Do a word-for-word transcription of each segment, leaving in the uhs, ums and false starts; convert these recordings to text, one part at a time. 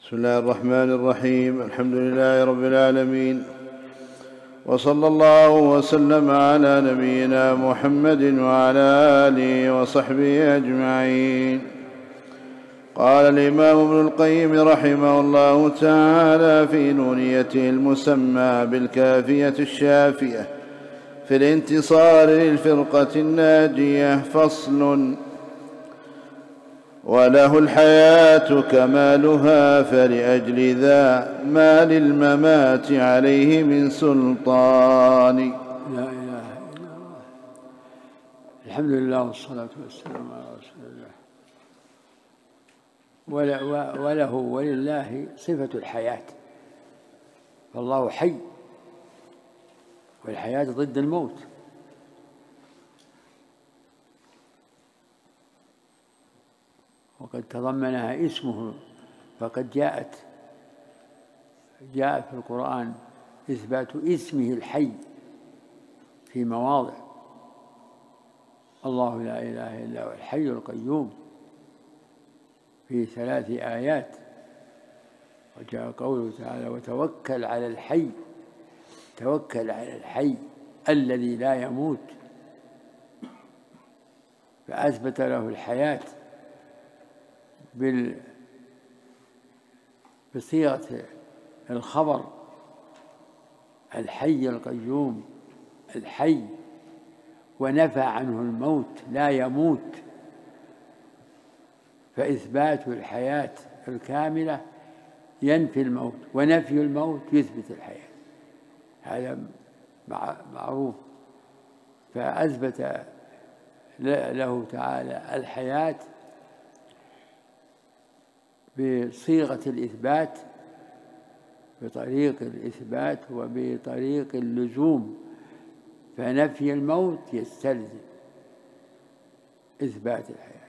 بسم الله الرحمن الرحيم. الحمد لله رب العالمين، وصلى الله وسلم على نبينا محمد وعلى آله وصحبه أجمعين. قال الإمام ابن القيم رحمه الله تعالى في نونيته المسمى بالكافية الشافية في الانتصار للفرقة الناجية: فصل: وله الحياة كمالها، فلأجل ذا ما للممات عليه من سلطان. لا إله إلا الله. الحمد لله والصلاة والسلام على رسول الله. وله ولله صفة الحياة، فالله حي، والحياة ضد الموت. وقد تضمنها اسمه، فقد جاءت جاء في القرآن إثبات اسمه الحي في مواضع. الله لا إله إلا هو الحي القيوم في ثلاث آيات. وجاء قوله تعالى: وتوكل على الحي، توكل على الحي الذي لا يموت، فأثبت له الحياة بصيغة الخبر: الحي القيوم الحي، ونفى عنه الموت، لا يموت. فإثبات الحياة الكاملة ينفي الموت، ونفي الموت يثبت الحياة، هذا معروف. فأثبت له تعالى الحياة بصيغة الإثبات، بطريق الإثبات وبطريق اللزوم، فنفي الموت يستلزم إثبات الحياة.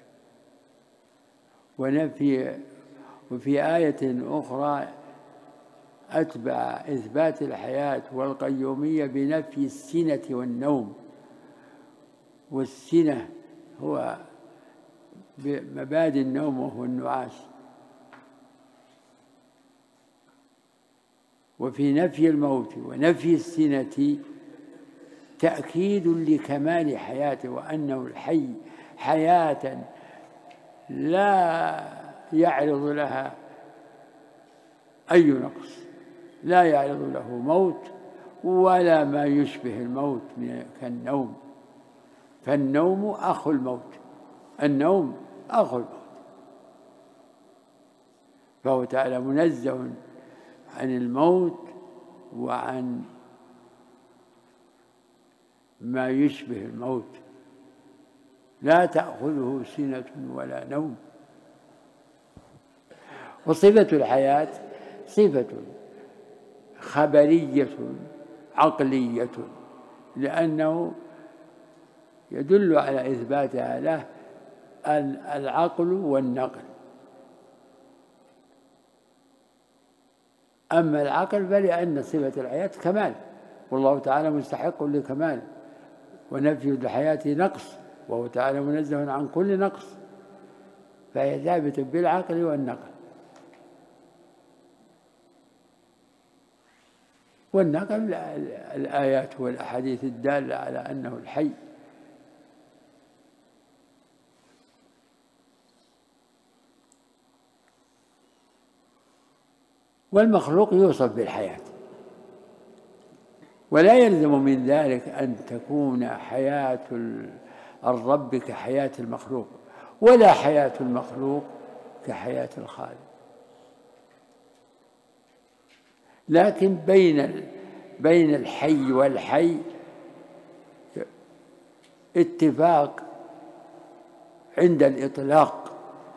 ونفي وفي آية أخرى أتبع إثبات الحياة والقيومية بنفي السنة والنوم. والسنة هو مبادئ النوم وهو النعاس. وفي نفي الموت ونفي السنة تأكيد لكمال حياته، وأنه الحي حياة لا يعرض لها أي نقص، لا يعرض له موت ولا ما يشبه الموت كالنوم. فالنوم أخو الموت، النوم أخو الموت. فهو تعالى منزه عن الموت وعن ما يشبه الموت، لا تأخذه سنة ولا نوم. وصفة الحياة صفة خبرية عقلية، لأنه يدل على إثباتها له العقل والنقل. أما العقل فلأن صفة الحياة كمال، والله تعالى مستحق لكمال، ونفي الحياة نقص، وهو تعالى منزه عن كل نقص، فهي ثابتة بالعقل والنقل. والنقل الآيات والأحاديث الدالة على أنه الحي. والمخلوق يوصف بالحياة، ولا يلزم من ذلك أن تكون حياة الرب كحياة المخلوق، ولا حياة المخلوق كحياة الخالق. لكن بين بين الحي والحي اتفاق عند الإطلاق.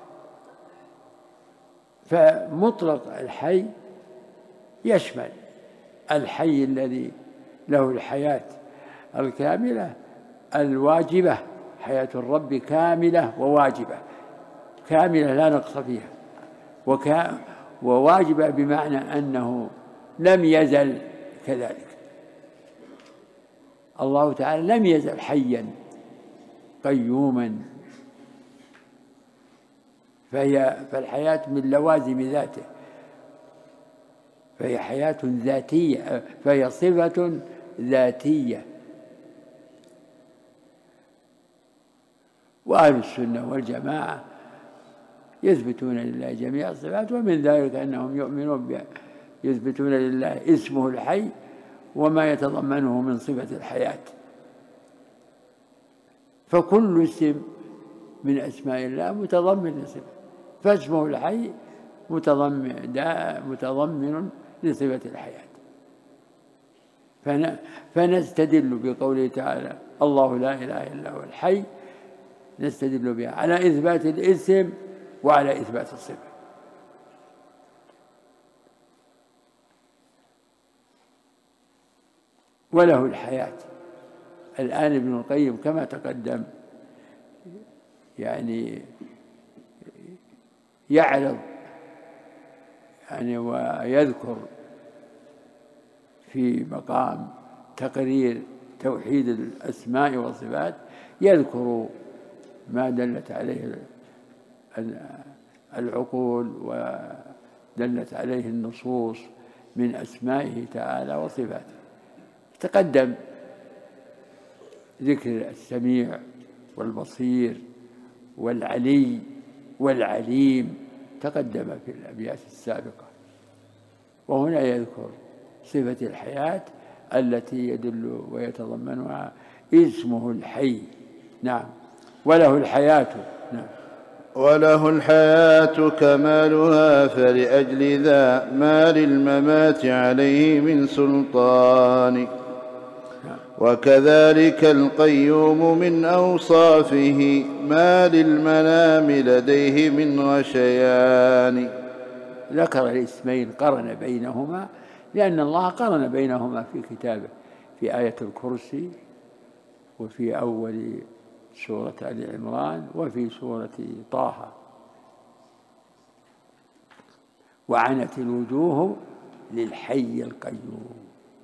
فمطلق الحي يشمل الحي الذي له الحياة الكاملة الواجبة، حياة الرب كاملة وواجبة، كاملة لا نقص فيها، وكا وواجبة بمعنى أنه لم يزل كذلك. الله تعالى لم يزل حيا قيوما، فهي فالحياة من لوازم ذاته، فهي حياة ذاتية، فهي صفة ذاتية. وأهل السنة والجماعة يثبتون لله جميع الصفات، ومن ذلك أنهم يؤمنون يثبتون لله اسمه الحي وما يتضمنه من صفة الحياة. فكل اسم من أسماء الله متضمن لصفة، فاسمه الحي متضمن متضمن لصفة الحياة. فنستدل بقوله تعالى الله لا إله إلا هو الحي، نستدل بها على إثبات الاسم وعلى إثبات الصفة. وله الحياة. الآن ابن القيم كما تقدم يعني يعرض يعني ويذكر في مقام تقرير توحيد الأسماء والصفات، يذكر ما دلت عليه العقول ودلت عليه النصوص من أسمائه تعالى وصفاته. تقدم ذكر السميع والبصير والعلي والعليم، تقدم في الأبيات السابقة. وهنا يذكر صفة الحياة التي يدل ويتضمنها اسمه الحي. نعم. وله الحياة. نعم. وله الحياة كمالها، فلأجل ذا ما للممات عليه من سلطان. وكذلك القيوم من أوصافه، ما للمنام لديه من غشيان. ذكر الاسمين قرن بينهما، لأن الله قرن بينهما في كتابه في آية الكرسي، وفي أول سورة آل عمران، وفي سورة طه. وعنت الوجوه للحي القيوم.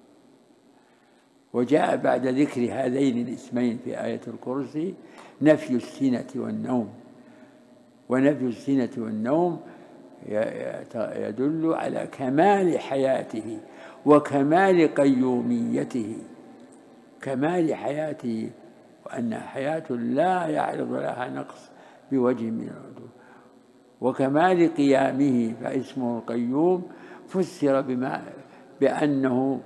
وجاء بعد ذكر هذين الاسمين في آية الكرسي نفي السنة والنوم. ونفي السنة والنوم يدل على كمال حياته وكمال قيوميته، كمال حياته، وأنها حياة لا يعرض لها نقص بوجه من الوجوه، وكمال قيامه. فاسمه القيوم فسر بما بأنه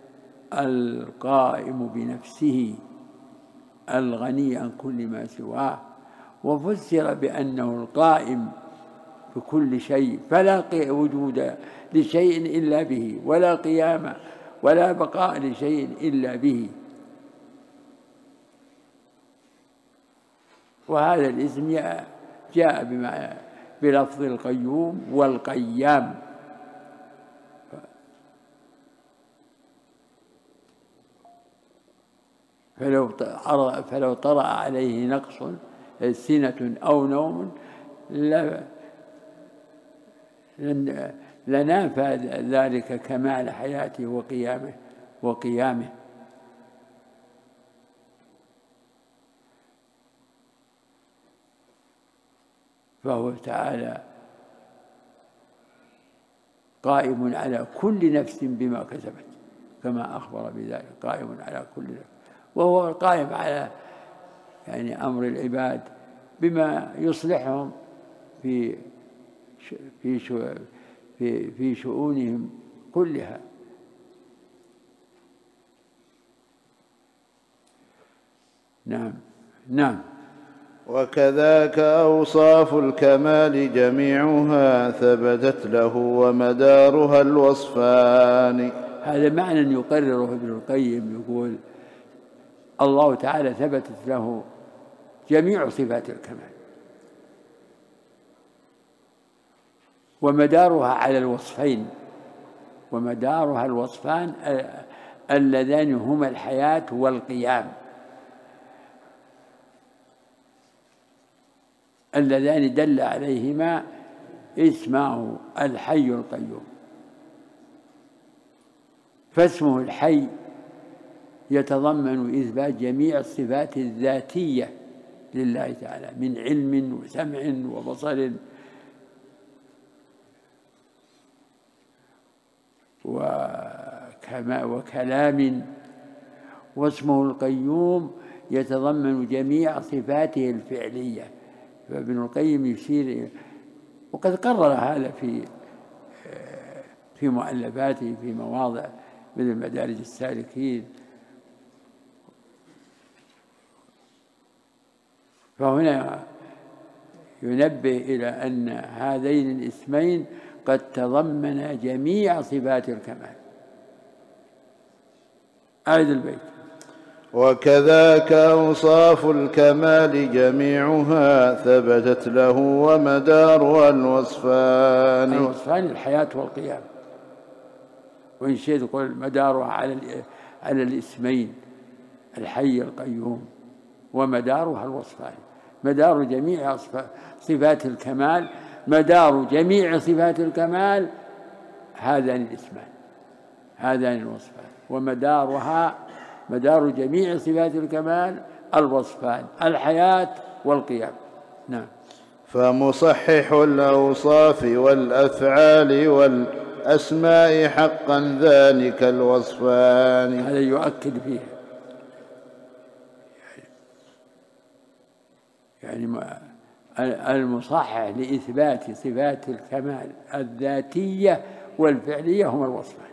القائم بنفسه الغني عن كل ما سواه، وفسر بأنه القائم بكل شيء، فلا وجود لشيء إلا به، ولا قيام ولا بقاء لشيء إلا به. وهذا الاسم جاء بما بلفظ القيوم والقيام. فلو فلو طرأ عليه نقص سنة أو نوم لنافى ذلك كمال حياته وقيامه وقيامه. فهو تعالى قائم على كل نفس بما كسبت، كما أخبر بذلك، قائم على كل نفس. وهو قائم على يعني أمر العباد بما يصلحهم في في في في شؤونهم كلها. نعم. نعم. وكذاك أوصاف الكمال جميعها ثبتت له ومدارها الوصفان. هذا معنى يقرره ابن القيم، يقول الله تعالى ثبتت له جميع صفات الكمال، ومدارها على الوصفين، ومدارها الوصفان اللذان هما الحياة والقيام، اللذان دل عليهما اسمه الحي القيوم. فاسمه الحي يتضمن إثبات جميع الصفات الذاتية لله تعالى من علم وسمع وبصر وكلام. واسمه القيوم يتضمن جميع صفاته الفعلية. فابن القيم يشير، وقد قرر هذا في في مؤلفاته في مواضع مثل مدارج السالكين. فهنا ينبه إلى أن هذين الاسمين قد تضمن جميع صفات الكمال. أعد البيت. وكذاك أوصاف الكمال جميعها ثبتت له ومدارها الوصفان. الوصفان الحياة والقيام، وإن شئت تقول مدارها على على الاسمين الحي القيوم، ومدارها الوصفان. مدار جميع صفات الكمال، مدار جميع صفات الكمال هذان الاسمان، هذان الوصفان. ومدارها، مدار جميع صفات الكمال الوصفان الحياة والقيام. نعم. فمصحح الأوصاف والأفعال والأسماء حقا ذلك الوصفان. هذا يؤكد فيه يعني المصحح لإثبات صفات الكمال الذاتية والفعلية هما الوصفان،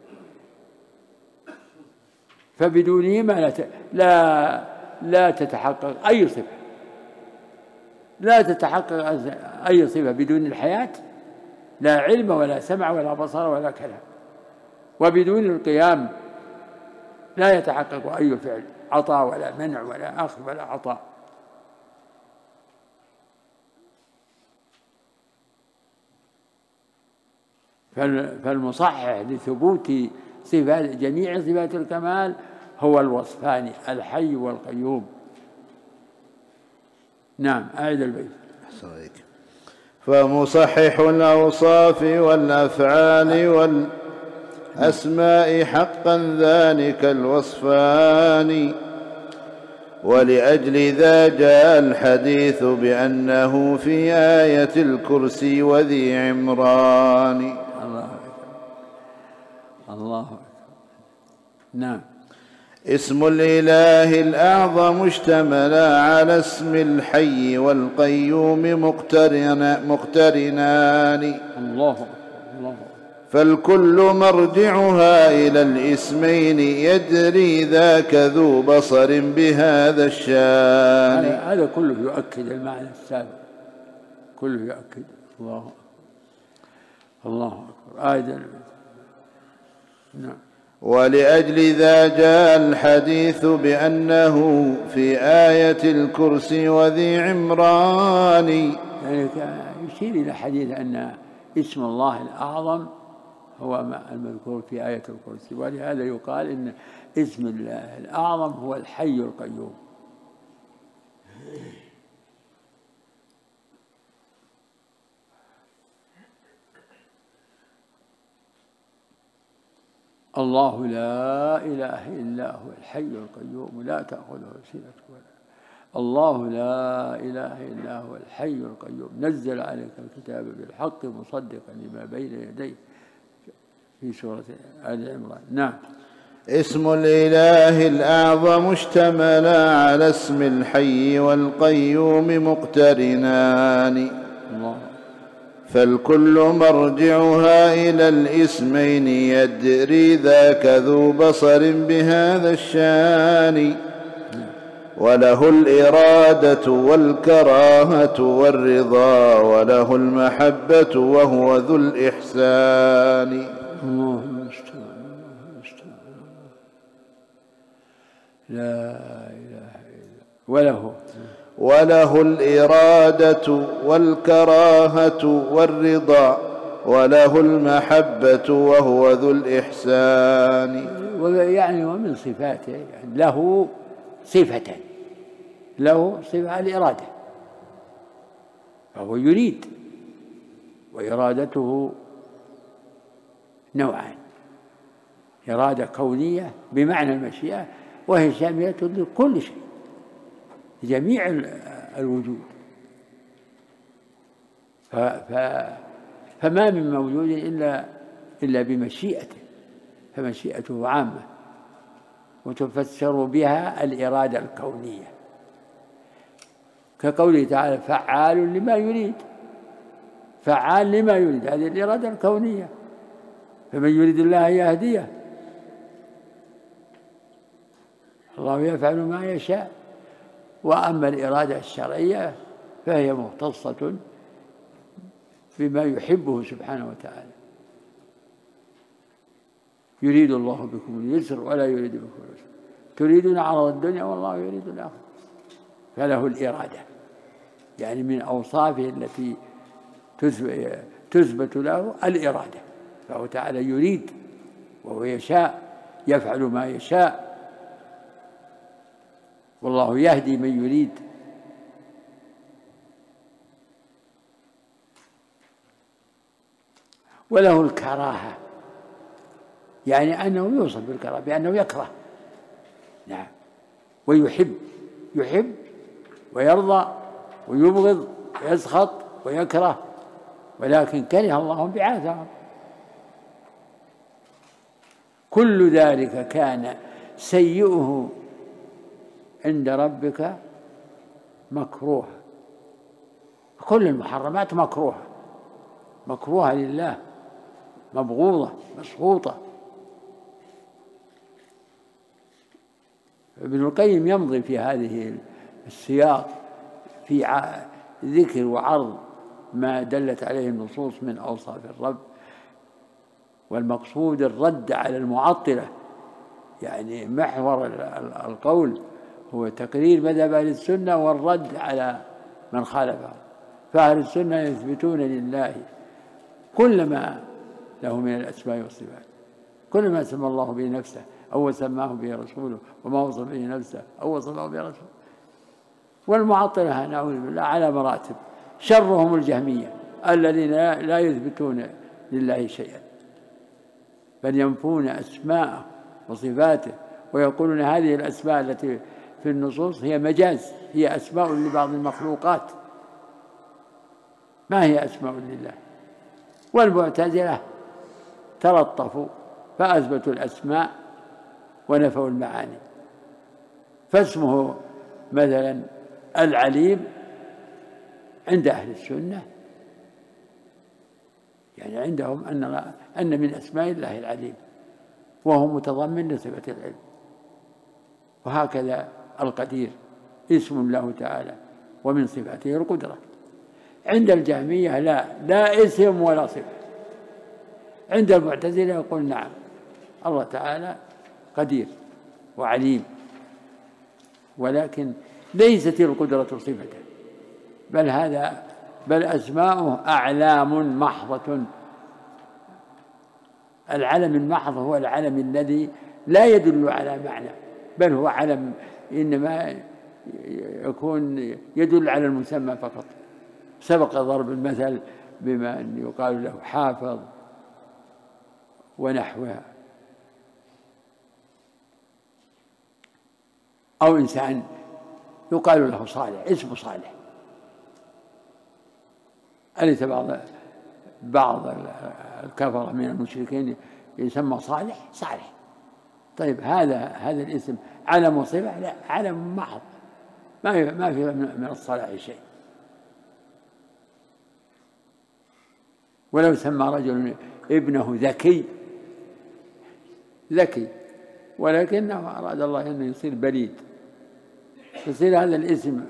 فبدونهما لا لا لا تتحقق أي صفة، لا تتحقق أي صفة بدون الحياة، لا علم ولا سمع ولا بصر ولا كلام. وبدون القيام لا يتحقق أي فعل، عطاء ولا منع ولا أخذ ولا عطاء. فالمصحح لثبوت صفات جميع صفات الكمال هو الوصفان الحي والقيوم. نعم. أعد البيت. فمصحح الأوصاف والأفعال والأسماء حقا ذلك الوصفان. ولأجل ذا جاء الحديث بأنه في آية الكرسي وذي عمران. الله الله. نعم. اسم الإله الأعظم اشتمل على اسم الحي والقيوم مقترنان. الله الله. فالكل مرجعها إلى الاسمين يدري ذاك ذو بصر بهذا الشان. هذا كله يؤكد المعنى السابق، كله يؤكد. الله الله أكبر. آية. نعم. ولأجل ذا جاء الحديث بأنه في آية الكرسي وذي عمران. يعني يشير إلى حديث أن اسم الله الأعظم هو المذكور في آية الكرسي، ولهذا يقال إن اسم الله الأعظم هو الحي القيوم. الله لا إله إلا هو الحي القيوم لا تأخذه سنة ولا نوم. الله لا إله إلا هو الحي القيوم نزل عليك الكتاب بالحق مصدقا لما بين يديه في سورة آل عمران. نعم. اسم الإله الأعظم اشتمل على اسم الحي والقيوم مقترنان. الله. فالكل مرجعها إلى الاسمين يدري ذاك ذو بصر بهذا الشان. وله الإرادة والكراهة والرضا وله المحبة وهو ذو الإحسان. الله المستعان. لا إله إلا وله وله الإرادة والكراهة والرضا وله المحبة وهو ذو الإحسان. يعني ومن صفاته يعني له صفة، له صفة الإرادة، فهو يريد، وإرادته نوعان: إرادة كونية بمعنى المشيئة، وهي شاملة لكل شيء، جميع الوجود. ف... ف... فما من موجود إلا إلا بمشيئته، فمشيئته عامة، وتفسر بها الإرادة الكونية، كقوله تعالى فعال لما يريد، فعال لما يريد، هذه الإرادة الكونية، فمن يريد الله يهديه، الله يفعل ما يشاء. وأما الإرادة الشرعية فهي مختصة بما يحبه سبحانه وتعالى، يريد الله بكم اليسر ولا يريد بكم العسر، تريدون عرض الدنيا والله يريد الآخرة، فله الإرادة، يعني من أوصافه التي تثبت له الإرادة، فهو تعالى يريد وهو يشاء، يفعل ما يشاء، والله يهدي من يريد. وله الكراهة، يعني أنه يوصف بالكراهة بأنه يكره، نعم، ويحب، يحب ويرضى ويبغض ويسخط ويكره، ولكن كره الله انبعاثهم. كل ذلك كان سيئه عند ربك مكروه، كل المحرمات مكروهة، مكروهة لله، مبغوضة مسخوطة. ابن القيم يمضي في هذه السياق في ذكر وعرض ما دلت عليه النصوص من أوصاف الرب، والمقصود الرد على المعطلة، يعني محور القول هو تقرير مذهب أهل السنة والرد على من خالفه. فأهل السنة يثبتون لله كل ما له من الأسماء والصفات، كل ما سمى الله به نفسه أو سماه به رسوله، وما وصف به نفسه أو وصفه به رسوله. والمعطلة نعوذ بالله على مراتب، شرهم الجهمية الذين لا يثبتون لله شيئا، بل ينفون أسماءه وصفاته، ويقولون هذه الأسماء التي في النصوص هي مجاز، هي أسماء لبعض المخلوقات، ما هي أسماء لله. والمعتزلة تلطفوا فأثبتوا الأسماء ونفوا المعاني، فاسمه مثلا العليم عند أهل السنة، يعني عندهم أن أن من أسماء الله العليم، وهو متضمن لصفة العلم. وهكذا القدير اسم له تعالى ومن صفاته القدرة. عند الجهمية لا لا اسم ولا صفة. عند المعتزلة يقول نعم الله تعالى قدير وعليم، ولكن ليست القدرة صفة، بل هذا بل أسماؤه أعلام محضة. العلم المحض هو العلم الذي لا يدل على معنى، بل هو علم إنما يكون يدل على المسمى فقط. سبق ضرب المثل بما أن يقال له حافظ ونحوها، أو إنسان يقال له صالح، اسمه صالح. أليس بعض بعض الكفرة من المشركين يسمى صالح؟ صالح. طيب هذا هذا الاسم علم وصفة؟ لا، علم محض، ما ما في من الصلاح شيء. ولو سمى رجل ابنه ذكي، ذكي، ولكنه أراد الله أنه يصير بليد، يصير هذا الاسم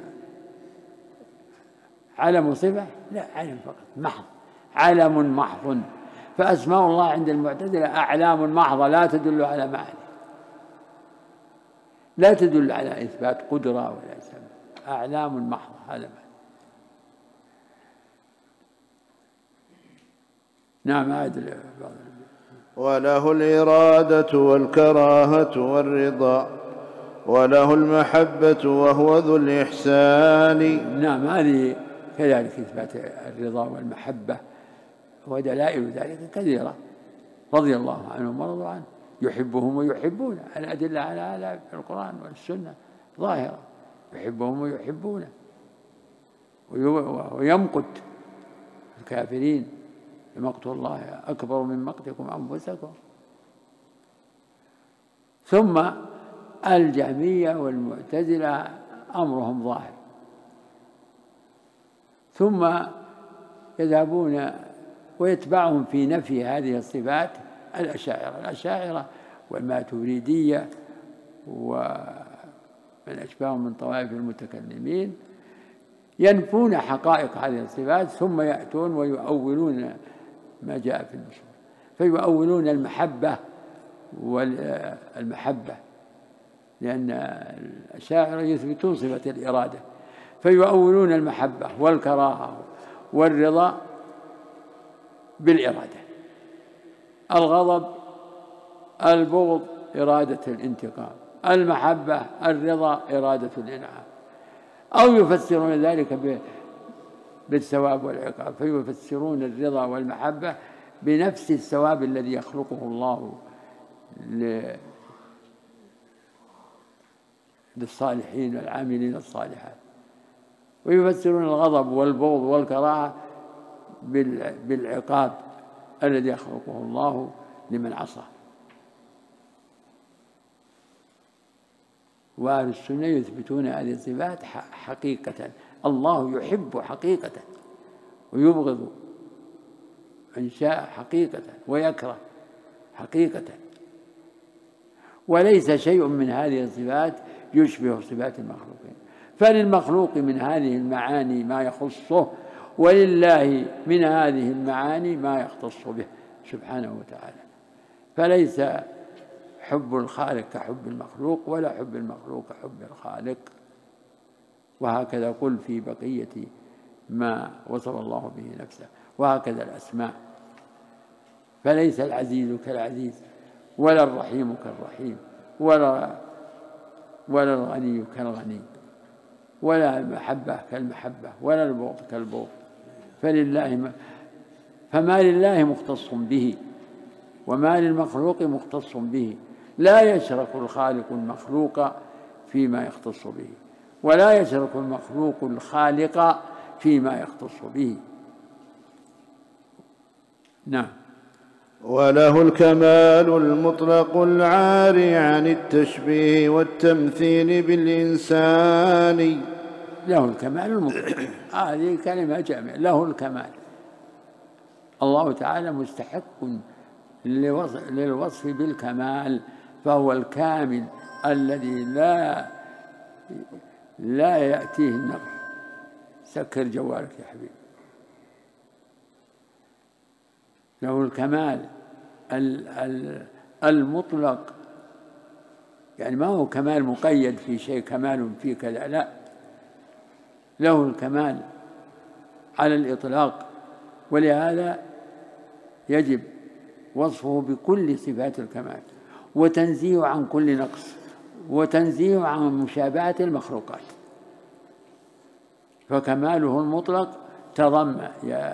علم وصفة؟ لا، علم فقط محض، علم محض. فأسماء الله عند المعتزلة أعلام محضة لا تدل على معنى، لا تدل على إثبات قدرة ولا سمع، أعلام محضة. هذا معنى. نعم. عادل. وله الإرادة والكراهة والرضا، وله المحبة وهو ذو الإحسان. نعم، هذه كذلك إثبات الرضا والمحبة، ودلائل ذلك كثيرة، رضي الله عنهم ورضوا عنه، يحبهم ويحبونه. الأدلة على هذا في القرآن والسنة ظاهرة، يحبهم ويحبونه، ويمقت الكافرين مقت الله أكبر من مقتكم أنفسكم. ثم الجهمية والمعتزلة أمرهم ظاهر، ثم يذهبون ويتبعهم في نفي هذه الصفات الأشاعرة الأشاعرة والماتريدية ومن أشباههم من طوائف المتكلمين، ينفون حقائق هذه الصفات ثم يأتون ويؤولون ما جاء في النصوص، فيؤولون المحبة والمحبة، لأن الأشاعرة يثبتون صفة الإرادة، فيؤولون المحبة والكراهة والرضا بالإرادة. الغضب البغض إرادة الانتقام، المحبة الرضا إرادة الإنعام، أو يفسرون ذلك بالثواب والعقاب، فيفسرون الرضا والمحبة بنفس الثواب الذي يخلقه الله للصالحين العاملين الصالحات، ويفسرون الغضب والبغض والكراهة بالعقاب الذي يخلقه الله لمن عصى. وأهل السنة يثبتون هذه الصفات حقيقة، الله يحب حقيقة ويبغض من شاء حقيقة ويكره حقيقة، وليس شيء من هذه الصفات يشبه صفات المخلوقين، فللمخلوق من هذه المعاني ما يخصه، ولله من هذه المعاني ما يختص به سبحانه وتعالى. فليس حب الخالق كحب المخلوق، ولا حب المخلوق كحب الخالق. وهكذا قل في بقية ما وصف الله به نفسه. وهكذا الأسماء، فليس العزيز كالعزيز، ولا الرحيم كالرحيم، ولا ولا الغني كالغني، ولا المحبة كالمحبة، ولا البغض كالبغض. فلله ما فما لله مختص به، وما للمخلوق مختص به. لا يشرك الخالق المخلوق فيما يختص به، ولا يشرك المخلوق الخالق فيما يختص به. نعم. وله الكمال المطلق العاري عن التشبيه والتمثيل بالإنسان. له الكمال المطلق، هذه آه كلمة جامعة. له الكمال، الله تعالى مستحق للوصف بالكمال، فهو الكامل الذي لا لا يأتيه النقص. سكر جوالك يا حبيبي. له الكمال المطلق، يعني ما هو كمال مقيد في شيء، كمال في كذا، لا، له الكمال على الإطلاق. ولهذا يجب وصفه بكل صفات الكمال، وتنزيه عن كل نقص، وتنزيه عن مشابهة المخلوقات. فكماله المطلق تضمن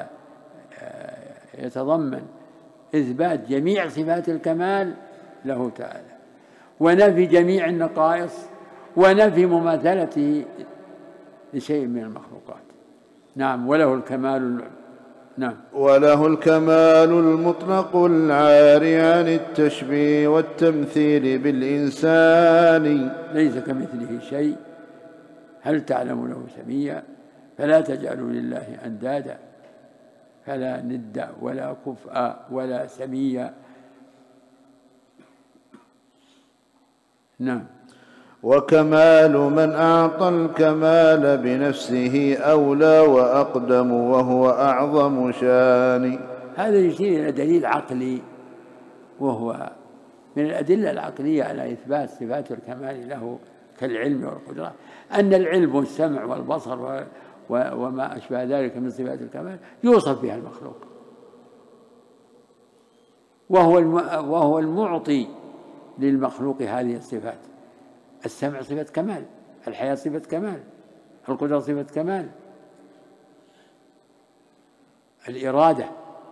يتضمن إثبات جميع صفات الكمال له تعالى، ونفي جميع النقائص، ونفي مماثلته لشيء من المخلوقات. نعم. وله الكمال. نعم. وله الكمال المطلق العاري عن التشبيه والتمثيل بالإنسان. ليس كمثله شيء، هل تعلم له سميا؟ فلا تجعلوا لله أندادا، فلا ند ولا كفء ولا سميا. نعم. وكمال من أعطى الكمال بنفسه أولى وأقدم، وهو أعظم شان. هذا يشير إلى دليل عقلي، وهو من الأدلة العقلية على إثبات صفات الكمال له كالعلم والقدرة، أن العلم والسمع والبصر وما أشبه ذلك من صفات الكمال يوصف بها المخلوق، وهو وهو المعطي للمخلوق هذه الصفات. السمع صفة كمال، الحياة صفة كمال، القدرة صفة كمال، الإرادة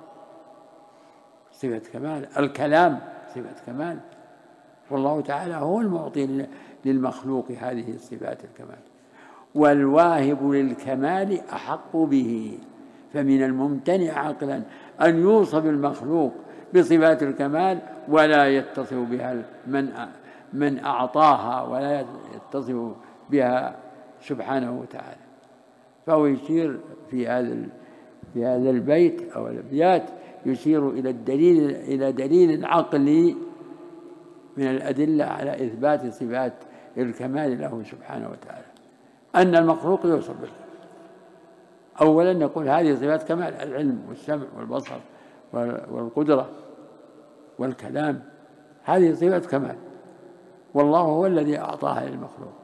صفة كمال، الكلام صفة كمال. والله تعالى هو المعطي للمخلوق هذه الصفات الكمال، والواهب للكمال أحق به، فمن الممتنع عقلا أن يوصف المخلوق بصفات الكمال ولا يتصف بها من من أعطاها ولا يتصف بها سبحانه وتعالى. فهو يشير في هذا في هذا البيت أو الأبيات يشير إلى الدليل إلى دليل عقلي من الأدلة على إثبات صفات الكمال له سبحانه وتعالى، أن المخلوق يوصف به. أولا نقول هذه صفات كمال: العلم والسمع والبصر والقدرة والكلام، هذه صفات كمال، والله هو الذي أعطاها للمخلوق.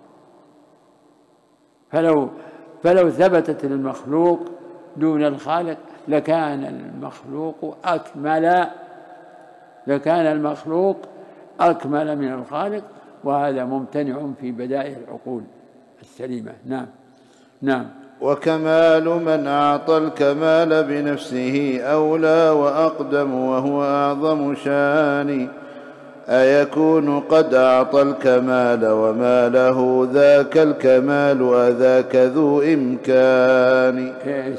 فلو فلو ثبتت للمخلوق دون الخالق لكان المخلوق أكمل لكان المخلوق أكمل من الخالق، وهذا ممتنع في بدائع العقول السليمة. نعم نعم. وكمال من أعطى الكمال بنفسه أولى وأقدم وهو أعظم شان. أيكون قد أعطى الكمال وما له ذاك الكمال أذاك ذو إمكان.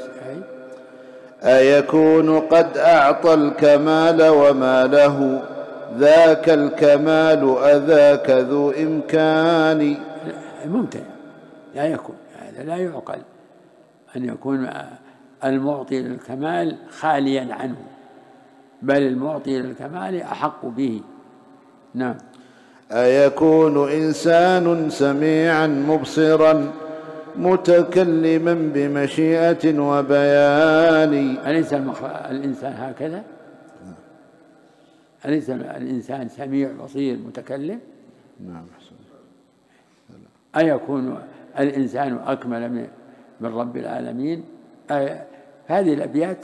أيكون قد أعطى الكمال وما له ذاك الكمال أذاك ذو إمكان. ممتنع، لا يكون، هذا لا يعقل أن يكون المعطي للكمال خاليا عنه، بل المعطي للكمال أحق به. نعم. أيكون إنسان سميعا مبصرا متكلما بمشيئة وبيان. أليس الإنسان هكذا؟ أليس الإنسان سميع بصير متكلم؟ نعم. أيكون الإنسان أكمل من رب العالمين؟ هذه الأبيات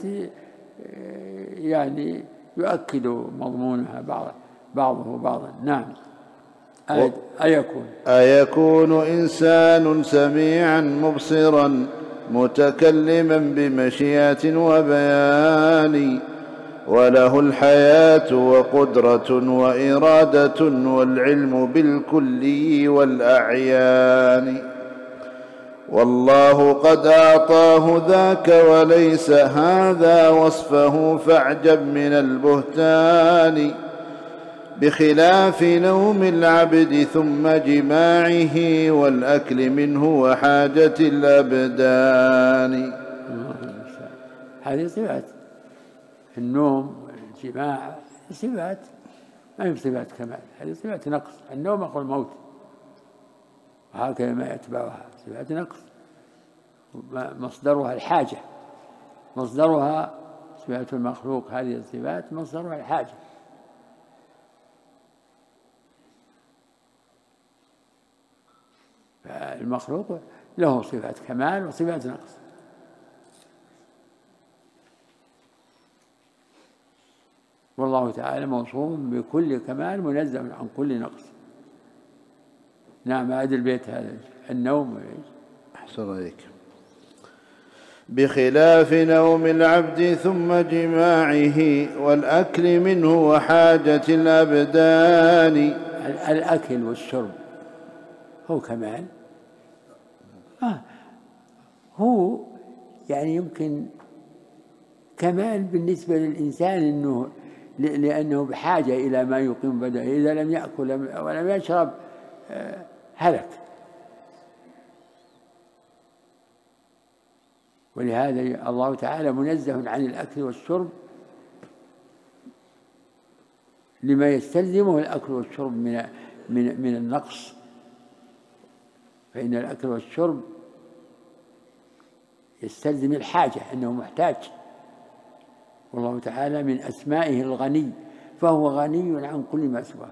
يعني يؤكد مضمونها بعض بعضه بعضا. نعم. أيكون أيكون إنسان سميعا مبصرا متكلما بمشيئة وبيان وله الحياة وقدرة وإرادة والعلم بالكلي والأعيان. والله قد أعطاه ذاك وليس هذا وصفه فاعجب من البهتان. بخلاف نوم العبد ثم جماعه والأكل منه وحاجة الأبدان. هذه صفات النوم والجماع، صفات ما هي صفات كمال، هذه صفات نقص. النوم أخو الموت، وهكذا ما يتبعها صفات نقص. مصدرها الحاجة، مصدرها صفات المخلوق، هذه الصفات مصدرها الحاجة. فالمخلوق له صفات كمال وصفات نقص. والله تعالى موصوف بكل كمال منزه عن كل نقص. نعم. هذا البيت هذا النوم. أحسن عليك. بخلاف نوم العبد ثم جماعه والأكل منه وحاجة الأبدان. الأكل والشرب هو كمال؟ آه هو يعني يمكن كمال بالنسبة للإنسان إنه لأنه بحاجة إلى ما يقيم بدنه، إذا لم يأكل ولم يشرب هلك. ولهذا الله تعالى منزه عن الأكل والشرب لما يستلزمه الأكل والشرب من من من النقص، فإن الأكل والشرب يستلزم الحاجة، أنه محتاج. والله تعالى من أسمائه الغني، فهو غني عن كل ما سواه،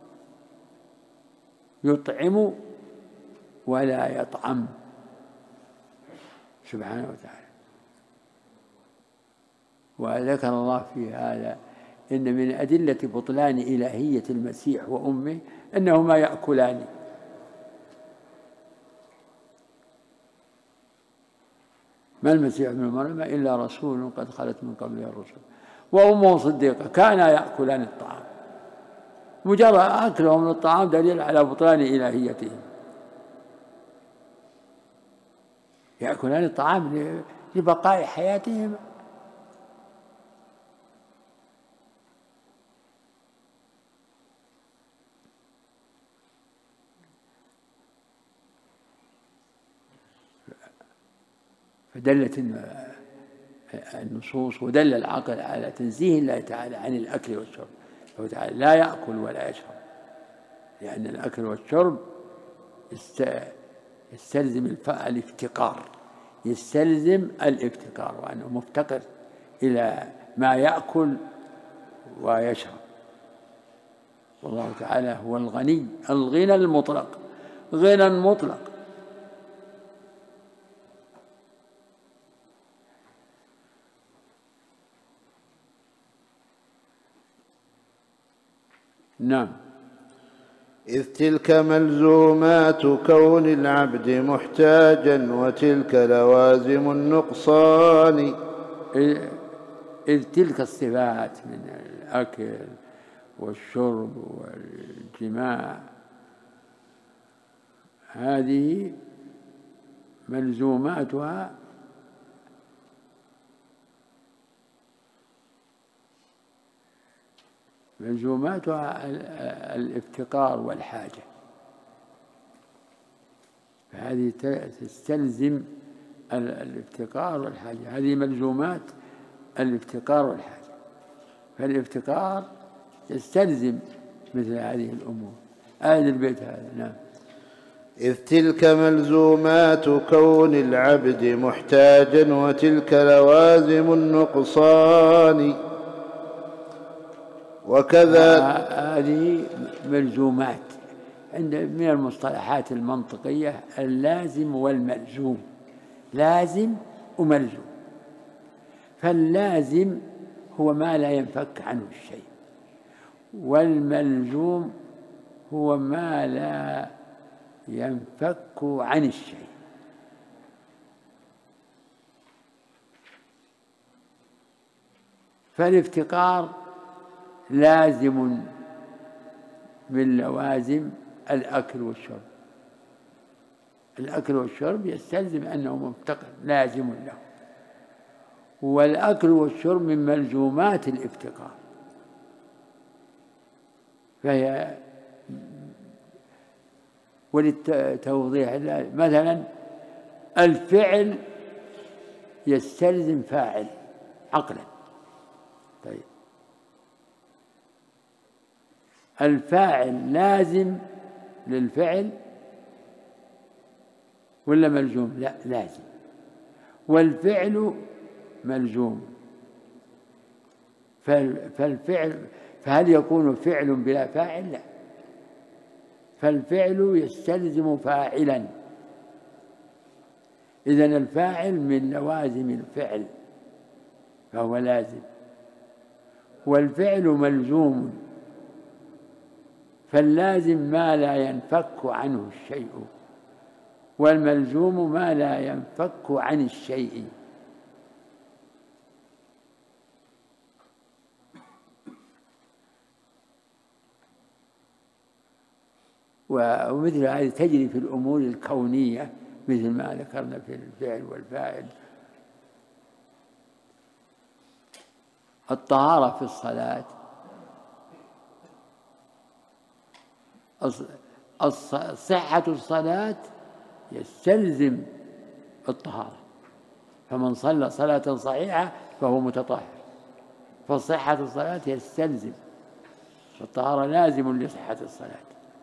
يطعم ولا يطعم سبحانه وتعالى. وذكر الله في هذا إن من أدلة بطلان إلهية المسيح وأمه أنهما يأكلان. ما المسيح ابن مريم إلا رسول قد خلت من قبله الرسل وأمه صديقة كانا يأكلان الطعام. مجرد أكلهم للطعام دليل على بطلان إلهيتهم. يأكلان الطعام لبقاء حياتهم. فدلت النصوص ودل العقل على تنزيه الله تعالى عن الأكل والشرب، فهو تعالى لا يأكل ولا يشرب، لأن الأكل والشرب يستلزم الافتقار، يستلزم الافتقار، وأنه مفتقر إلى ما يأكل ويشرب. والله تعالى هو الغني الغنى المطلق، غنى مطلق. نعم. إذ تلك ملزومات كون العبد محتاجا، وتلك لوازم النقصان. إذ تلك الصفات من الأكل والشرب والجماع هذه ملزوماتها ملزوماتها الافتقار والحاجة، فهذه تستلزم الافتقار والحاجة، هذه ملزومات الافتقار والحاجة، فالافتقار يستلزم مثل هذه الأمور. آية البيت هذا. نعم. إذ تلك ملزومات كون العبد محتاجا، وتلك لوازم النقصان. وكذا هذه ملزومات عند من المصطلحات المنطقية اللازم والملزوم، لازم وملزوم. فاللازم هو ما لا ينفك عنه الشيء، والملزوم هو ما لا ينفك عن الشيء. فالافتقار لازم من لوازم الأكل والشرب، الأكل والشرب يستلزم أنه مفتقر لازم له، والأكل والشرب من ملزومات الافتقار، فهي وللتوضيح مثلا الفعل يستلزم فاعل عقلا. طيب الفاعل لازم للفعل ولا ملزوم؟ لا، لازم. والفعل ملزوم، فالفعل فهل يكون فعل بلا فاعل؟ لا، فالفعل يستلزم فاعلا، إذن الفاعل من لوازم الفعل فهو لازم، والفعل ملزوم، فاللازم ما لا ينفك عنه الشيء، والملزوم ما لا ينفك عن الشيء. ومثل هذه تجري في الأمور الكونية مثل ما ذكرنا في الفعل والفاعل. الطهارة في الصلاة، صحة الصلاة يستلزم الطهارة، فمن صلى صلاة صحيحة فهو متطهر، فصحة الصلاة يستلزم الطهارة، لازم لصحة الصلاة.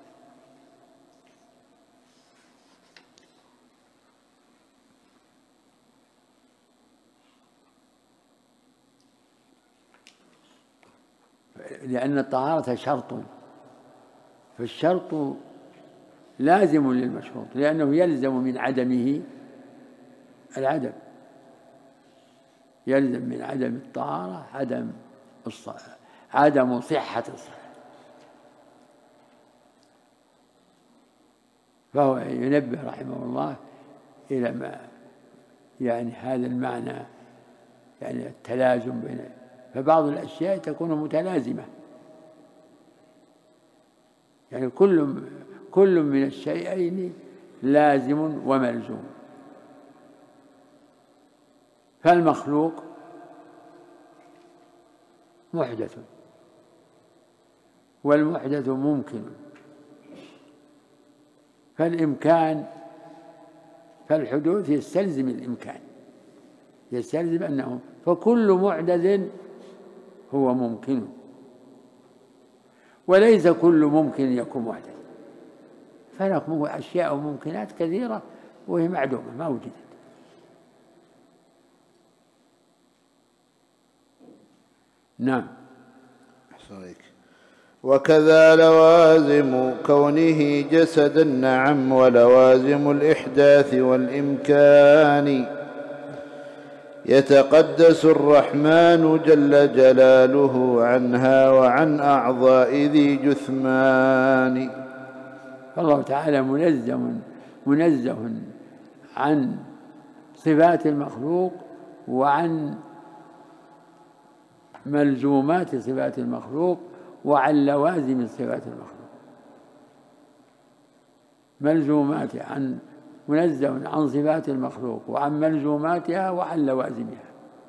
لأن الطهارة شرط، فالشرط لازم للمشروط، لأنه يلزم من عدمه العدم، يلزم من عدم الطهارة عدم الصلاة، عدم صحة الصلاة. فهو ينبه رحمه الله إلى ما يعني هذا المعنى، يعني التلازم بين، فبعض الأشياء تكون متلازمة، يعني كل كل من الشيئين لازم وملزوم. فالمخلوق محدث، والمحدث ممكن، فالإمكان فالحدوث يستلزم الإمكان، يستلزم أنه فكل محدث هو ممكن، وليس كل ممكن يكون محدث، فهناك أشياء وممكنات كثيرة وهي معدومة ما وجدت. نعم. وكذا لوازم كونه جسدا نعم، ولوازم الإحداث والإمكان. يتقدس الرحمن جل جلاله عنها وعن أعضاء ذي جثمان. فالله تعالى منزه منزه عن صفات المخلوق وعن ملزومات صفات المخلوق وعن لوازم صفات المخلوق. ملزومات عن منزه عن صفات المخلوق وعن ملزوماتها وعن لوازمها.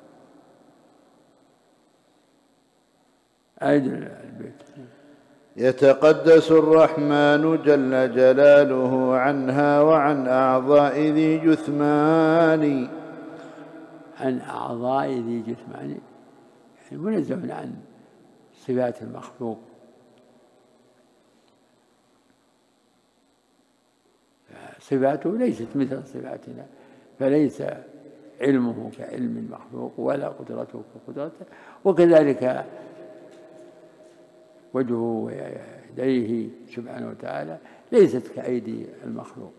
أيد البيت. يتقدس الرحمن جل جلاله عنها وعن أعضاء ذي جثمان. عن أعضاء ذي جثمان يعني منزه عن صفات المخلوق. صفاته ليست مثل صفاتنا، فليس علمه كعلم المخلوق ولا قدرته كقدرته، وكذلك وجهه ويديه سبحانه وتعالى ليست كأيدي المخلوق.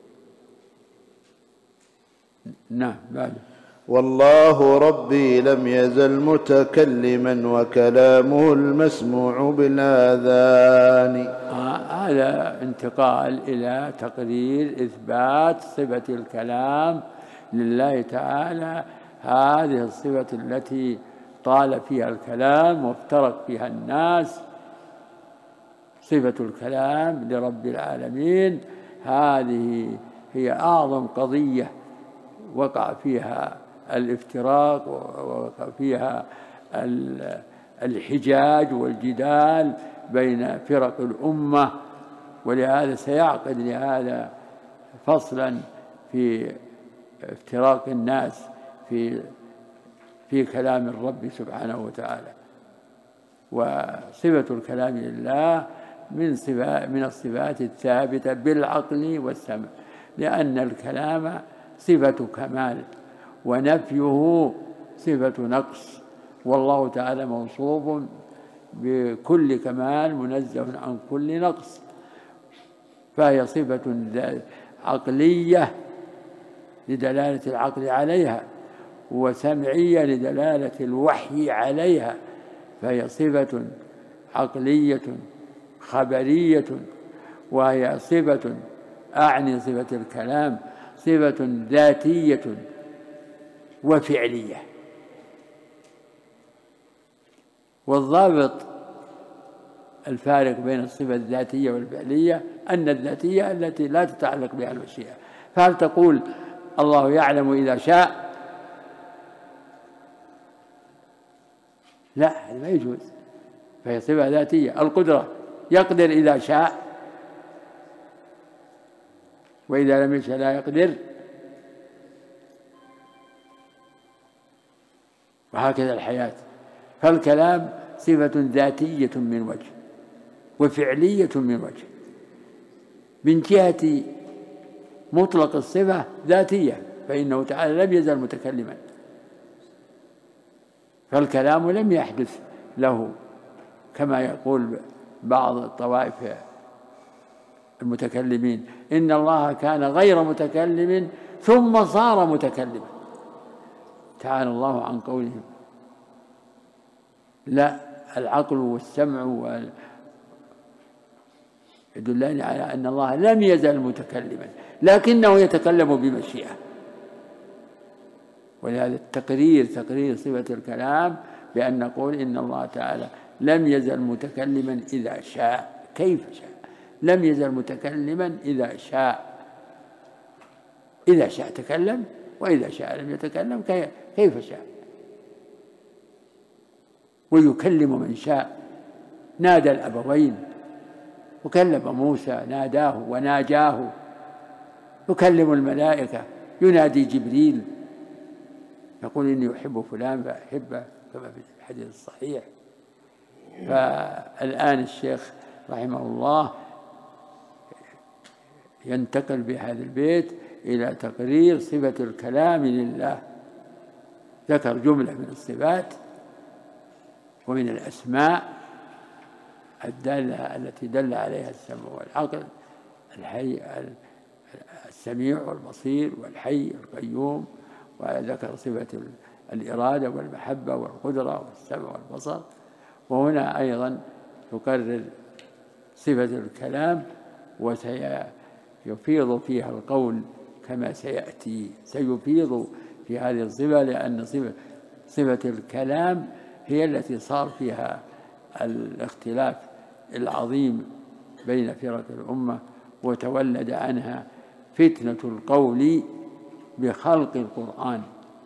نعم. بعد والله ربي لم يزل متكلما وكلامه المسموع بالآذان. هذا انتقال إلى تقرير إثبات صفة الكلام لله تعالى، هذه الصفة التي طال فيها الكلام وافترق فيها الناس. صفة الكلام لرب العالمين هذه هي أعظم قضية وقع فيها الافتراق ووقع فيها الحجاج والجدال بين فرق الأمة، ولهذا سيعقد لهذا فصلا في افتراق الناس في في كلام الرب سبحانه وتعالى. وصفة الكلام لله من صفات من الصفات الثابتة بالعقل والسمع، لأن الكلام صفة كمال ونفيه صفة نقص، والله تعالى موصوف بكل كمال منزه عن كل نقص، فهي صفة عقلية لدلالة العقل عليها، وسمعية لدلالة الوحي عليها، فهي صفة عقلية خبرية، وهي صفة أعني صفة الكلام صفة ذاتية وفعلية. والضابط الفارق بين الصفة الذاتية والفعلية أن الذاتية التي لا تتعلق بها المشيئة، فهل تقول الله يعلم إذا شاء؟ لا، هذا ما يجوز، فهي صفة ذاتية. القدرة يقدر إذا شاء، وإذا لم يشاء لا يقدر، وهكذا الحياة. فالكلام صفة ذاتية من وجه وفعلية من وجه. من جهة مطلق الصفة ذاتية، فإنه تعالى لم يزل متكلما، فالكلام لم يحدث له كما يقول بعض الطوائف المتكلمين إن الله كان غير متكلم ثم صار متكلما. تعالى الله عن قولهم. لا، العقل والسمع يدلان على أن الله لم يزل متكلما، لكنه يتكلم بمشيئة. ولهذا التقرير تقرير صفة الكلام بأن نقول إن الله تعالى لم يزل متكلما إذا شاء. كيف شاء؟ لم يزل متكلما إذا شاء. إذا شاء تكلم وإذا شاء لم يتكلم كيف شاء، ويكلم من شاء. نادى الأبوين وكلم موسى، ناداه وناجاه، يكلم الملائكة، ينادي جبريل يقول إني أحب فلان فأحبه كما في الحديث الصحيح. فالآن الشيخ رحمه الله ينتقل بهذا البيت إلى تقرير صفة الكلام لله. ذكر جملة من الصفات ومن الأسماء الدالة التي دل عليها السمع والعقل، الحي السميع والبصير والحي القيوم، وذكر صفة الإرادة والمحبة والقدرة والسمع والبصر. وهنا أيضا تكرر صفة الكلام وسيفيض فيها القول كما سيأتي. سيفيض في هذه الصفة لأن صفة, صفة الكلام هي التي صار فيها الاختلاف العظيم بين فرق الأمة، وتولد عنها فتنة القول بخلق القرآن.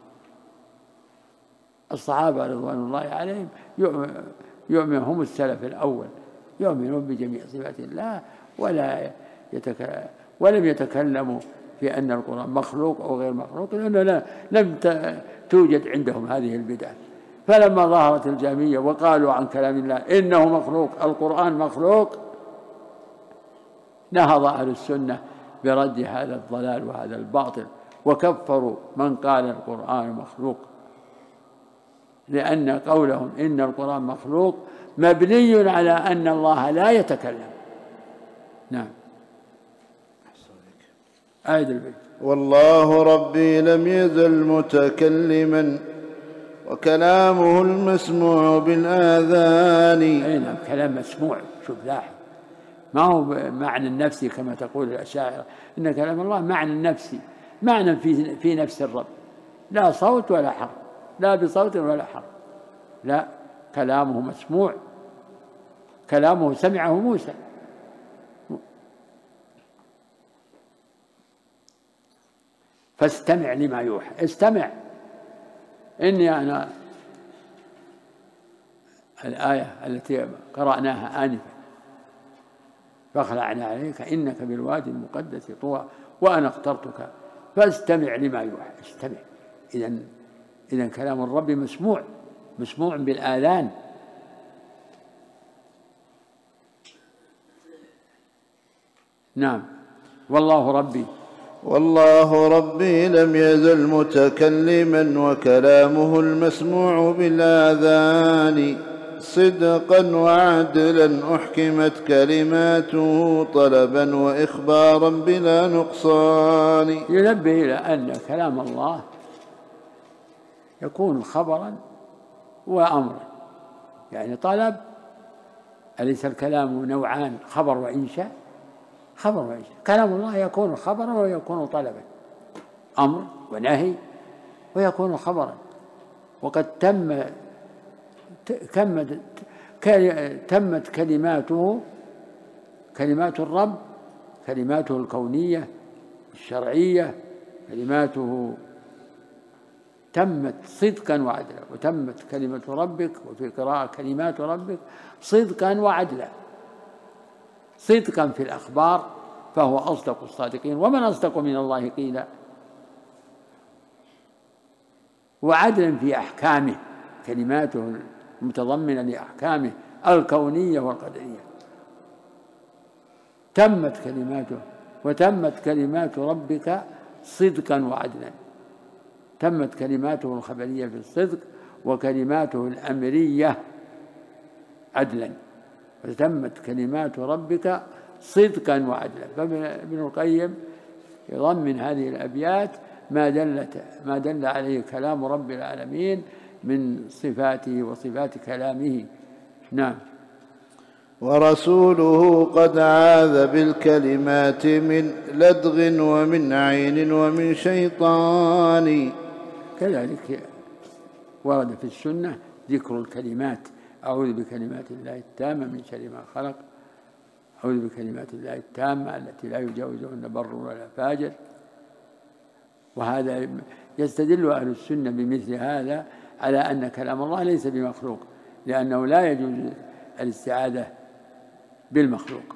الصحابة رضوان الله عليهم يؤمن هم السلف الأول، يؤمنون بجميع صفات الله ولا يتك... ولم يتكلموا في أن القرآن مخلوق أو غير مخلوق، لأنه لم توجد عندهم هذه البدعة. فلما ظهرت الجهمية وقالوا عن كلام الله إنه مخلوق، القرآن مخلوق، نهض أهل السنة برد هذا الضلال وهذا الباطل، وكفروا من قال القرآن مخلوق، لأن قولهم إن القرآن مخلوق مبني على أن الله لا يتكلم. نعم. آية البيت: والله ربي لم يزل متكلما وكلامه المسموع بالآذان. أي نعم، كلام مسموع. شوف لاحظ، ما هو معنى النفسي كما تقول الأشاعرة، إن كلام الله معنى النفسي، معنى في في نفس الرب، لا صوت ولا حرف، لا بصوت ولا حرف، لا، كلامه مسموع، كلامه سمعه موسى. فاستمع لما يوحى، استمع. إني أنا الآية التي قرأناها آنفا: فاخلعنا عليك إنك بالوادي المقدس طوى وأنا اخترتك فاستمع لما يوحى. استمع. إذن إذن كلام الرب مسموع، مسموع بالآذان. نعم. والله ربي والله ربي لم يزل متكلما وكلامه المسموع بالآذان، صدقا وعدلا أحكمت كلماته طلبا وإخبارا بلا نقصان. ينبه إلى أن كلام الله يكون خبرا وأمرا، يعني طلب. أليس الكلام نوعان، خبر وإنشاء؟ خبر وإنشاء. كلام الله يكون خبرا ويكون طلبا، أمر ونهي، ويكون خبرا. وقد تم تمت كلماته، كلمات الرب، كلماته الكونية الشرعية، كلماته تمت صدقا وعدلا. وتمت كلمة ربك، وفي قراءة كلمات ربك صدقا وعدلا. صدقا في الأخبار فهو أصدق الصادقين، ومن أصدق من الله قيلا. وعدلا في أحكامه، كلماته المتضمنة لأحكامه الكونية والقدرية. تمت كلماته، وتمت كلمات ربك صدقا وعدلا. تمت كلماته الخبرية في الصدق، وكلماته الأمرية عدلا. وتمت كلمات ربك صدقا وعدلا. فابن القيم يضمن هذه الأبيات ما دلت ما دل عليه كلام رب العالمين من صفاته وصفات كلامه. نعم. ورسوله قد عاذ بالكلمات من لدغ ومن عين ومن شيطان. كذلك ورد في السنة ذكر الكلمات: أعوذ بكلمات الله التامة من شر ما خلق، أعوذ بكلمات الله التامة التي لا يجاوزهن بر ولا فاجر. وهذا يستدل أهل السنة بمثل هذا على أن كلام الله ليس بمخلوق، لأنه لا يجوز الاستعاذة بالمخلوق.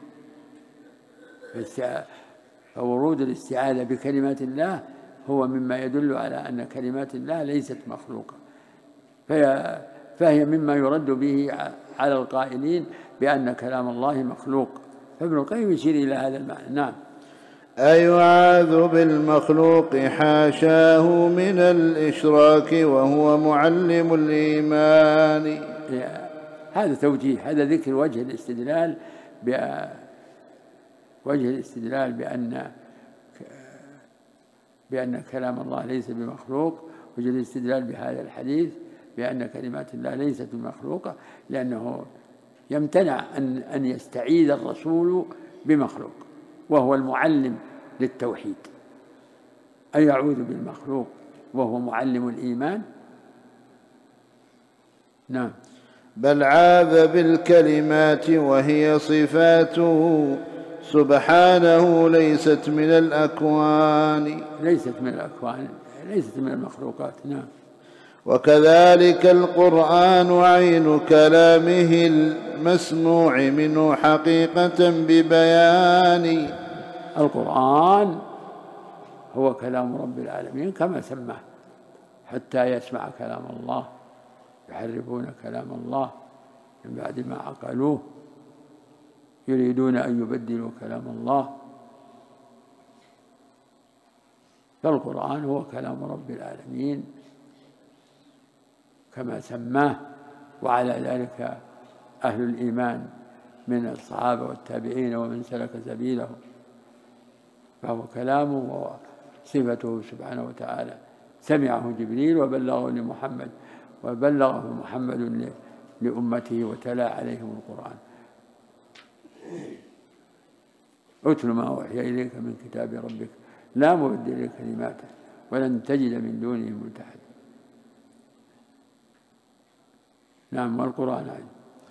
فورود الاستعاذة بكلمات الله هو مما يدل على أن كلمات الله ليست مخلوقة، فهي, فهي مما يرد به على القائلين بأن كلام الله مخلوق. فابن القيم يشير إلى هذا المعنى. نعم. أيعاذ بالمخلوق حاشاه من الإشراك وهو معلم الإيمان. هذا توجيه، هذا ذكر وجه الاستدلال وجه الاستدلال بأن بأن كلام الله ليس بمخلوق، وجه الاستدلال بهذا الحديث بأن كلمات الله ليست بمخلوقة، لأنه يمتنع أن أن يستعيذ الرسول بمخلوق وهو المعلم للتوحيد. أي يعوذ بالمخلوق وهو معلم الإيمان. نعم. بل عاذ بالكلمات وهي صفاته سبحانه ليست من الأكوان. ليست من الأكوان، ليست من المخلوقات. نعم. وكذلك القرآن عين كلامه المسموع منه حقيقة ببيان. القرآن هو كلام رب العالمين كما سماه، حتى يسمع كلام الله، يحرفون كلام الله من بعد ما عقلوه، يريدون أن يبدلوا كلام الله. فالقرآن هو كلام رب العالمين كما سماه، وعلى ذلك أهل الإيمان من الصحابة والتابعين ومن سلك سبيلهم، فهو كلامه وصفته سبحانه وتعالى. سمعه جبريل وبلغه لمحمد، وبلغه محمد لأمته وتلا عليهم القرآن. اتل ما أوحي إليك من كتاب ربك لا مبدل لكلماته ولن تجد من دونه ملتحدا. نعم. والقرآن عين.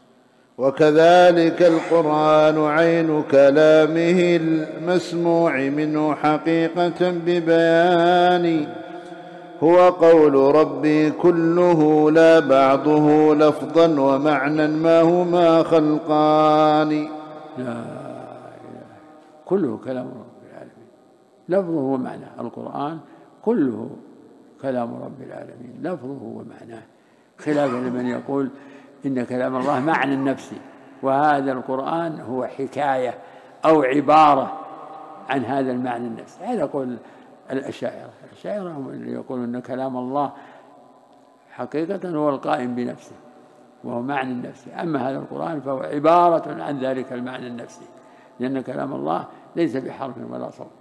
وكذلك القرآن عين كلامه المسموع منه حقيقة ببيان. هو قول ربي كله لا بعضه لفظا ومعنى ما هما خلقان. لا كله كلام رب العالمين، لفظه ومعناه. القرآن كله كلام رب العالمين، لفظه ومعناه، خلافا لمن يقول إن كلام الله معنى نفسي، وهذا القرآن هو حكاية أو عبارة عن هذا المعنى النفسي. هذا قول الأشاعرة. الأشاعرة هم اللي يقولون أن كلام الله حقيقة هو القائم بنفسه وهو معنى النفسي، أما هذا القرآن فهو عبارة عن ذلك المعنى النفسي، لأن كلام الله ليس بحرف ولا صوت.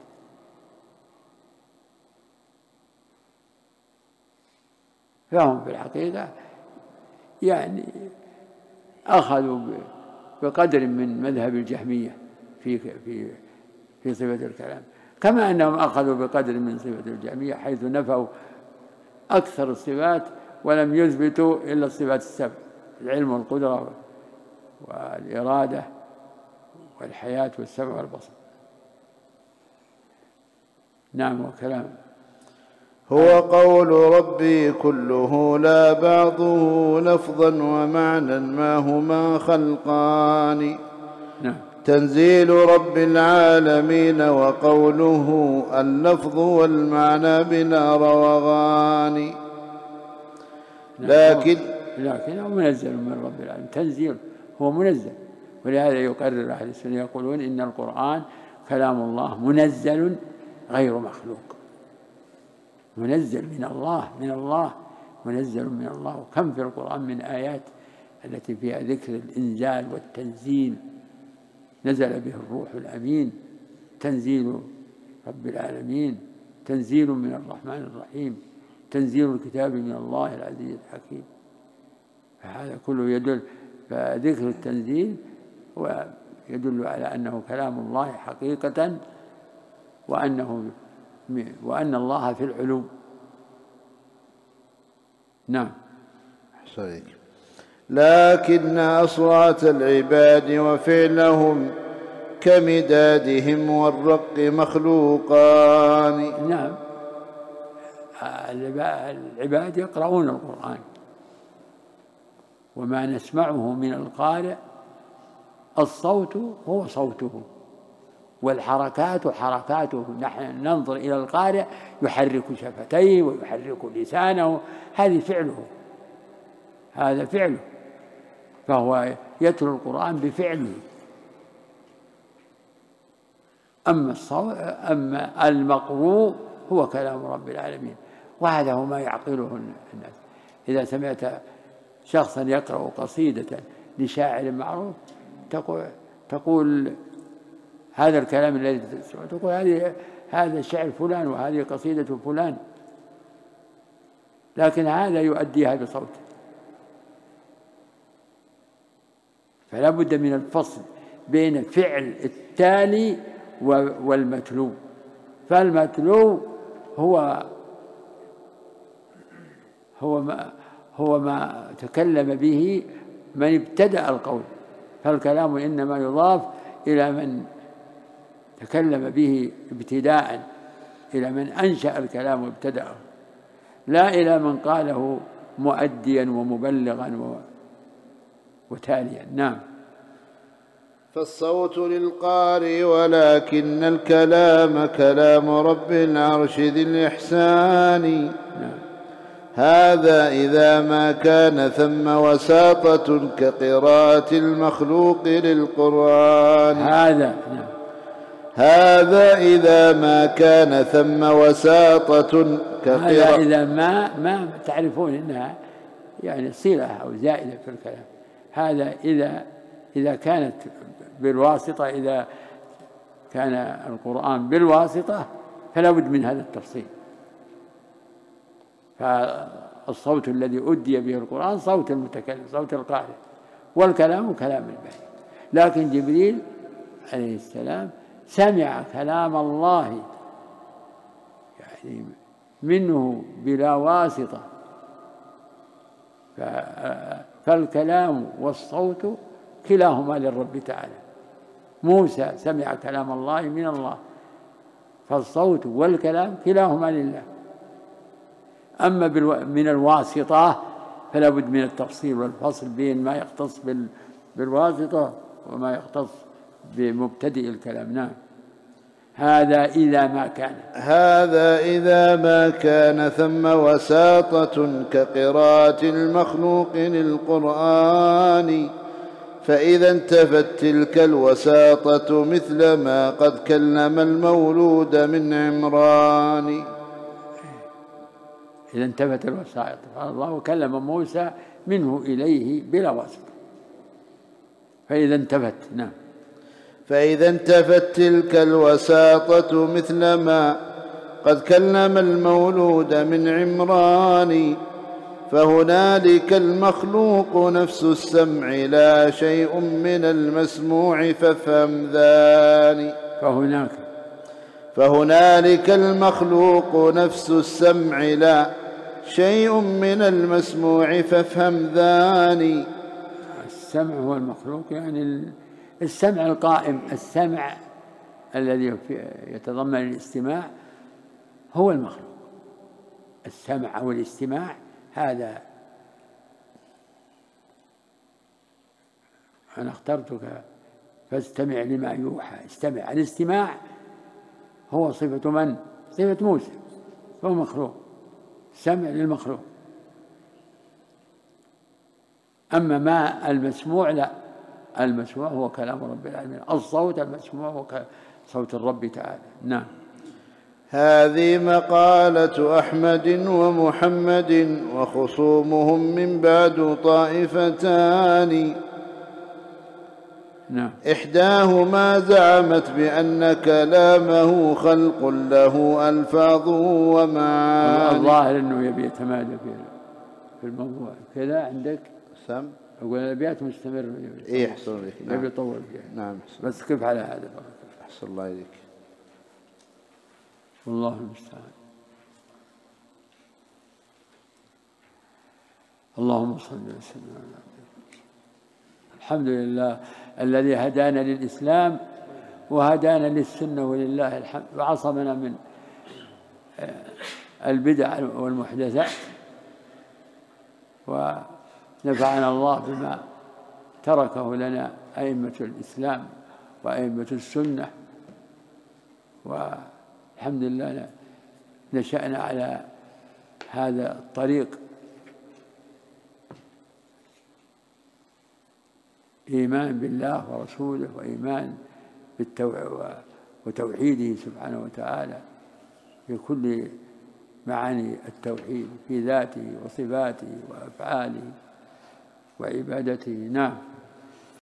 فهم في الحقيقة يعني أخذوا بقدر من مذهب الجهمية في في في صفة الكلام، كما أنهم أخذوا بقدر من صفة الجهمية حيث نفوا أكثر الصفات ولم يثبتوا إلا الصفات السبع: العلم والقدرة والإرادة والحياة والسمع والبصر. نعم. وكلام. هو قول ربي كله لا بعضه لفظا ومعنى ما هما خلقان. نعم. تنزيل رب العالمين وقوله اللفظ والمعنى بلا روغان. لكن لكن هو منزل من رب العالمين، تنزيل هو منزل، ولهذا يقرر أهل السنة يقولون إن القرآن كلام الله منزل غير مخلوق، منزل من الله من الله منزل من الله. وكم في القرآن من آيات التي فيها ذكر الإنزال والتنزيل، نزل به الروح الأمين، تنزيل رب العالمين، تنزيل من الرحمن الرحيم، تنزيل الكتاب من الله العزيز الحكيم. فهذا كله يدل، فذكر التنزيل ويدل على أنه كلام الله حقيقة، وأنه وأن الله في العلو. نعم. صحيح. لكن أصوات العباد وفعلهم كمدادهم والرق مخلوقان. نعم. العباد يقرؤون القرآن، وما نسمعه من القارئ الصوت هو صوته والحركات حركاته. نحن ننظر إلى القارئ يحرك شفتيه ويحرك لسانه، هذه فعله، هذا فعله، فهو يتلو القرآن بفعله. أما الصوت أما المقروء هو كلام رب العالمين، وهذا هو ما يعقله الناس. إذا سمعت شخصا يقرأ قصيدة لشاعر معروف تقول, تقول هذا الكلام الذي تسمعه، تقول هذه هذا شعر فلان وهذه قصيدة فلان، لكن هذا يؤديها بصوته. فلا بد من الفصل بين فعل التالي والمتلو. فالمتلو هو هو ما هو ما تكلم به من ابتدأ القول، فالكلام إنما يضاف إلى من تكلم به ابتداء، إلى من أنشأ الكلام وابتدأه، لا إلى من قاله مؤديا ومبلغا وتاليا. نعم. فالصوت للقارئ ولكن الكلام كلام رب العرش ذي الإحسان. نعم. هذا إذا ما كان ثم وساطة كقراءة المخلوق للقرآن. هذا نعم. هذا إذا ما كان ثم وساطة كقراءة. هذا إذا ما ما تعرفون إنها يعني صلة أو زائدة في الكلام. هذا إذا إذا كانت بالواسطة، إذا كان القرآن بالواسطة فلا بد من هذا التفصيل. فالصوت الذي أدي به القرآن صوت المتكلم، صوت القارئ، والكلام كلام الباري. لكن جبريل عليه السلام سمع كلام الله يعني منه بلا واسطة، فالكلام والصوت كلاهما للرب تعالى. موسى سمع كلام الله من الله، فالصوت والكلام كلاهما لله. أما من الواسطة فلا بد من التفصيل والفصل بين ما يختص بالواسطة وما يختص بمبتدئ الكلام. نعم. هذا إذا ما كان هذا إذا ما كان ثم وساطة كقراءة المخلوق للقرآن، فإذا انتفت تلك الوساطة مثل ما قد كلم المولود من عمران. إذا انتفت الوسائط، الله كلم موسى منه إليه بلا واسطة، فإذا انتفت. نعم. فإذا انتفت تلك الوساطة مثل ما قد كلم المولود من عمران، فهنالك المخلوق نفس السمع لا شيء من المسموع فافهم ذاني. فهناك فهنالك المخلوق نفس السمع لا شيء من المسموع فافهم ذاني. السمع هو المخلوق، يعني السمع القائم، السمع الذي يتضمن الاستماع هو المخلوق. السمع أو الاستماع هذا أنا اخترتك فاستمع لما يوحى. استمع. الاستماع هو صفة من؟ صفة موسى، هو مخلوق. السمع للمخلوق. أما ما المسموع لا، المسموع هو كلام رب العالمين. الصوت المسموع هو صوت الرب تعالى. نعم. هذه مقالة أحمد ومحمد وخصومهم من بعد طائفتان. نعم. إحداهما زعمت بأن كلامه خلق له ألفاظ ومعاني. الظاهر أنه يبي يتمادى في الموضوع كذا. عندك سم أقول الأبيات مستمر. إيه حصل لك. نعم. يبي يطول فيها. نعم. بس كيف على هذا؟ أحسن الله إليك. والله المستعان. اللهم صل وسلم على عبدك. الحمد لله الذي هدانا للإسلام وهدانا للسنة ولله الحمد، وعصمنا من البدع والمحدثات، ونفعنا الله بما تركه لنا أئمة الإسلام وأئمة السنة، والحمد لله نشأنا على هذا الطريق، إيمان بالله ورسوله وإيمان وتوحيده سبحانه وتعالى في كل معاني التوحيد في ذاته وصفاته وأفعاله وعبادته. نعم.